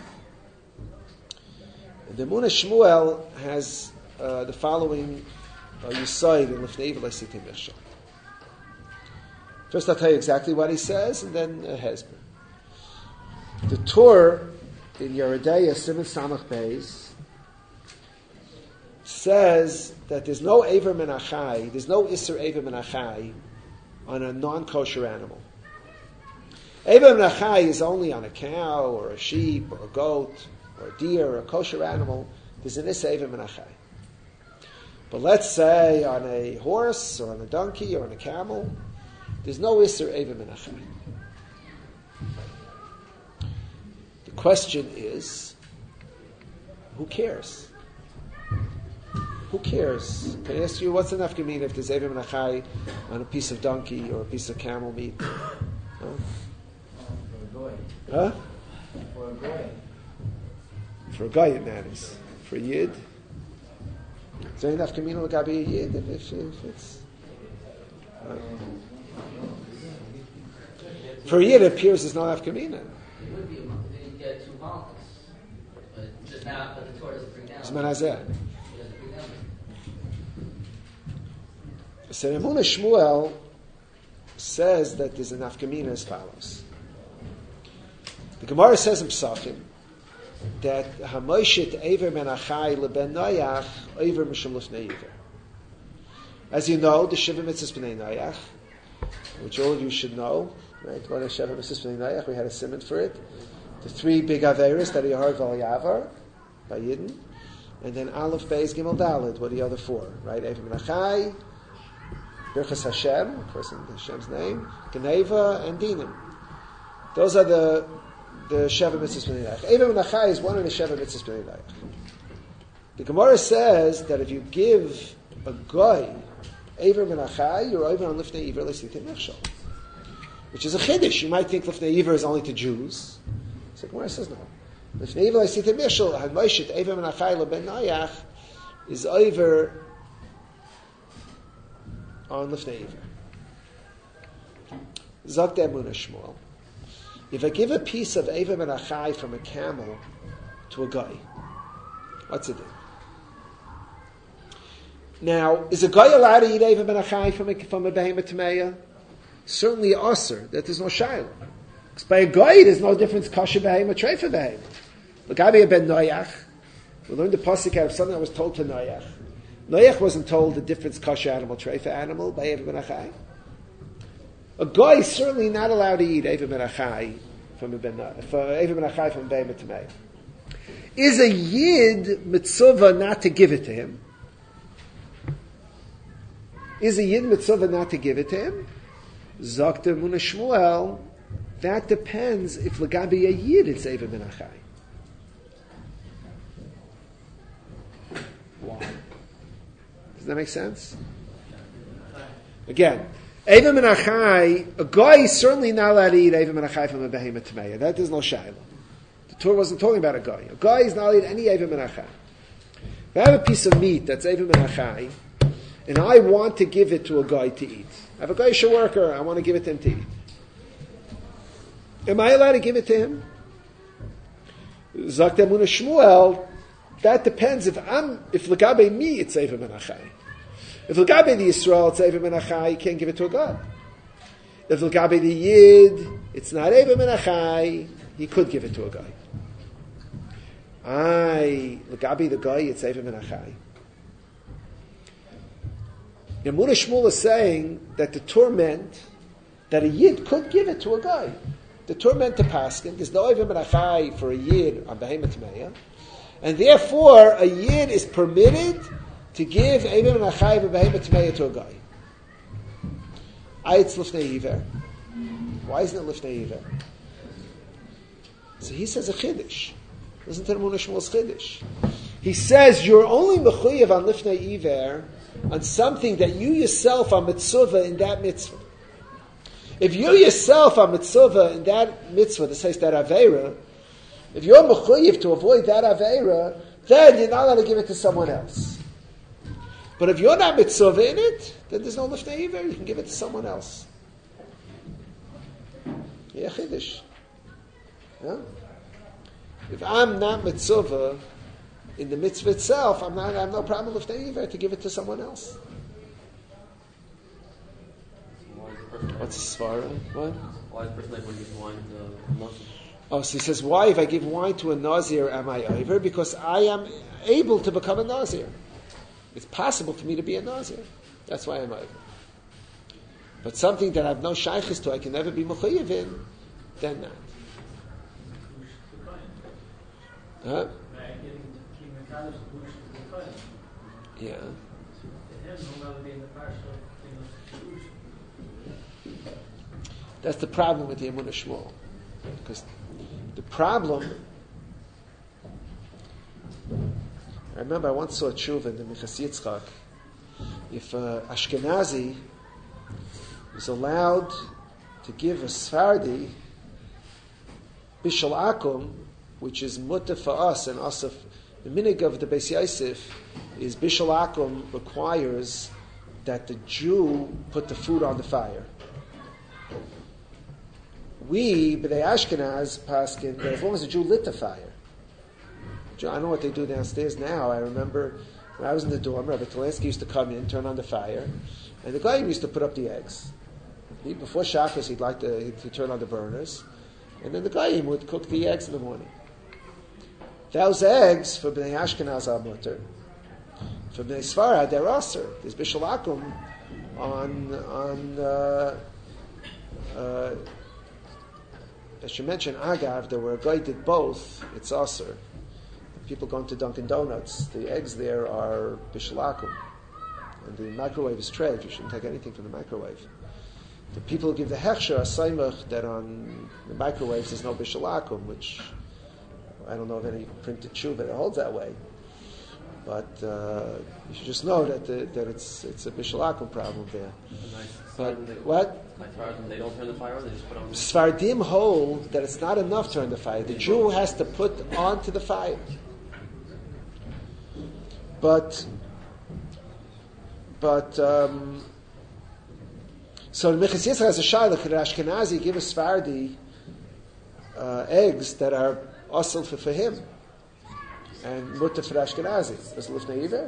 The Emunah Shmuel has the following Yesod in Lifnei Iver Leisitim Mechshol. First I'll tell you exactly what he says, and then a hezbollah. The Torah in Yeridei Simon Samach Beis says that there's no Eiver Menachai, there's no Isser Eiver Menachai on a non-kosher animal. Eiver Menachai is only on a cow, or a sheep, or a goat, or a deer, or a kosher animal. There's an Isser Eiver Menachai. But let's say on a horse, or on a donkey, or on a camel, there's no Isser Eiver Menachai. The question is, who cares? Who cares? Can I ask you, what's the nafkamina if there's Eiver Menachai on a piece of donkey or a piece of camel meat? Huh? For a goy. Huh? For a goy. For a guy it matters. For a yid? Is there any nafkamina l'gabi a yid if it's... For a yid it appears there's no nafkamina. It would be, you get 2 malchus. But just now, but the Torah doesn't bring down. It's manazeh. So Emunah Shmuel says that there's a nafkamina as follows. The Gemara says in Pesachim that Hamoshit Eiver Menachai leben Noach Eiver Mishum Lifnei Iver. As you know, the Shiva Mitzvahs B'nei Noach, which all of you should know, right? One of the Shiva Mitzvahs B'nei Noach, we had a simon for it. The 3 big Averis that he heard Val Yavar by Yidden, and then Aleph Beis Gimel Daled. What are the other 4? Right? Eiver Menachai, Birchas Hashem, of course in Hashem's name, Geneva, and Dinim. Those are the Sheva Mitzvahs B'nei Noach. Eiver Menachai is one of the Sheva Mitzvahs B'nei Noach. The Gemara says that if you give a guy Eiver Menachai, you're over on Lifnei Iver Leisitim Mechshol, which is a chiddush. You might think Lifnei Iver is only to Jews. So the Gemara says no. Lifnei Iver Leisitim Mechshol, Hamoshit Eiver Menachai leben Noach is over on Lifnei Iver. Zok Emunah Shmuel. If I give a piece of Eiver Menachai from a camel to a guy, what's it do? Now, is a guy allowed to eat Eiver Menachai from a behemoth tameya? Certainly asur, that there's no shayla. Because by a guy, there's no difference kasher behemoth, treifa behemoth. L'gabi ben Noach, we learned the pasuk out of something that was told to Noach. Noach wasn't told the difference kasher animal, treifa animal, by Eiver Menachai. A guy is certainly not allowed to eat Eiver Menachai from a behemoth tameya. Is a yid mitzvah not to give it to him? Is a yid mitzvah not to give it to him? Zok Emunah Shmuel, that depends if l'gabi a yid it's Eiver Menachai. Why? Does that make sense? Again, Eiver Menachai, a guy is certainly not allowed to eat Eiver Menachai from a behemoth tameya. That is no shayla. The Torah wasn't talking about a guy. A guy is not allowed to eat any Eiver Menachai. If I have a piece of meat that's Eiver Menachai, and I want to give it to a guy to eat. I have a Geisha worker, I want to give it to him to eat. Am I allowed to give it to him? Zok Emunah Shmuel, that depends if l'gabe me it's Eiver Menachai. If l'gabe the Yisrael it's Eiver Menachai, you can't give it to a guy. If l'gabe the Yid, it's not Eiver Menachai, he could give it to a guy. L'gabe the guy, it's Eiver Menachai. Emunah Shmuel is saying that the Torah meant that a Yid could give it to a guy. The Torah meant to paskin. There's no Eiver Menachai for a Yid on behemoth tameya. And therefore, a Yid is permitted to give Eibim and Achai and Behemah Tmeya to a guy. It's Lifnei Iver. Why isn't it Lifnei Iver? So he says a Chiddush. Listen to the Emunah Shmuel's Chiddush. He says you're only mechuyev on Lifnei Iver on something that you yourself are mitzvah in that mitzvah. If you yourself are mitzvah in that mitzvah, that says that Aveira, if you're mechuyev to avoid that Aveira, then you're not allowed to give it to someone else. But if you're not mitzvah in it, then there's no Lifnei Iver, you can give it to someone else. Yeah, Chiddush. Yeah? If I'm not mitzvah in the mitzvah itself, I have no problem with Lifnei Iver to give it to someone else. What's the svara? What? Why is a person like when you give wine to Nazir? Oh, so he says, why if I give wine to a Nazir am I Iver? Because I am able to become a Nazir. It's possible for me to be a Nazir. That's why I'm Iver. But something that I have no shaykhis to, I can never be mechuyev in, then not. Huh? Yeah. That's the problem with the Emunah Shmuel. Because the problem, I remember I once saw a tshuva in the Minchas Yitzchak. If Ashkenazi is allowed to give a Sfardi Bishul Akum, which is mutter for us and Asaf, the minig of the Beis Yosef is Bishul Akum requires that the Jew put the food on the fire. We, B'nai Ashkenaz, paskin, that as long as the Jew lit the fire. I don't know what they do downstairs now. I remember when I was in the dorm, Rabbi Talansky used to come in, turn on the fire, and the guy used to put up the eggs. Before Shabbos, he'd turn on the burners, and then the guy would cook the eggs in the morning. Those eggs for B'nai Ashkenaz are mutter. For B'nai Sfarad, they're aser. There's Bishul Akum as you mentioned, Agav, there were a guy did both, it's aser. People going to Dunkin' Donuts, the eggs there are Bishul Akum. And the microwave is tread, you shouldn't take anything from the microwave. The people who give the hechsher are saimach that on the microwaves there's no Bishul Akum, which I don't know of any printed tshuva that holds that way. But you should just know that it's a Bishul Akum problem there. But what? They don't turn the fire on, they just put on. Sfardim hold that it's not enough to turn the fire. The Jew has to put onto the fire. But so the Minchas Yitzchak has a shayla. Could Ashkenazi give a Sfardi eggs that are asel for him and mutter for Ashkenazi? Does Lifnei Iver?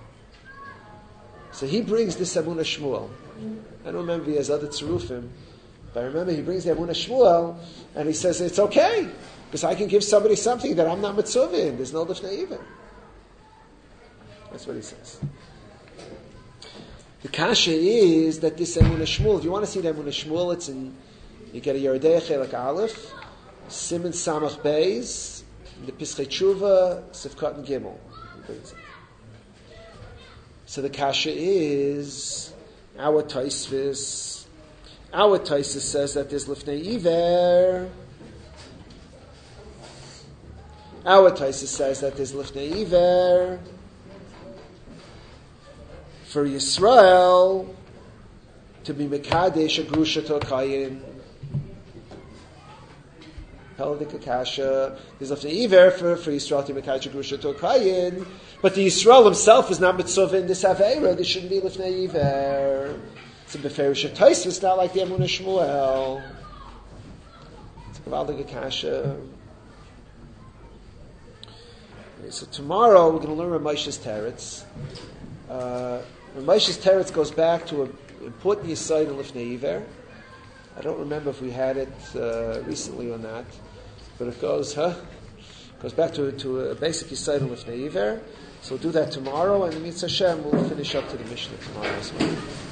So he brings this Emunah Shmuel. I don't remember if he has other tzurufim, but I remember he brings the Emunah Shmuel and he says it's okay because I can give somebody something that I'm not mitzvah in. There's no Lifnei Iver. That's what he says. The kasha is that this Emunah Shmuel, if you want to see the Emunah Shmuel, it's in, you get a Yeridei Chelek Aleph, Siman Samach Beis, the Pischei Tshuva, Sifkat and Gimel. So the kasha is our Taisvis. Our Taisis says that there's Lifnei Iver. Our Taisis says that there's Lifnei Iver for Yisrael to be Mekadesh a Grusha to a Kayin. Haladik Kasha. There's Lifnei Iver for Yisrael to be Mekadesh a Grusha to a Kayin. But the Yisrael himself is not mitzvah in this Aveira. There shouldn't be Lifnei Iver. It's a Beferish Taisvis, not like the Emunah Shmuel. It's a Haladik Kasha. Okay, so tomorrow we're going to learn Ramesh's Teretz. Ramesh's Teretz goes back to an important Yisayid in Lifnei Iver. I don't remember if we had it recently or not, but it goes back to a basic Yisayid in Lifnei Iver. So we'll do that tomorrow, and in Mitzvah Hashem we'll finish up to the Mishnah tomorrow as well.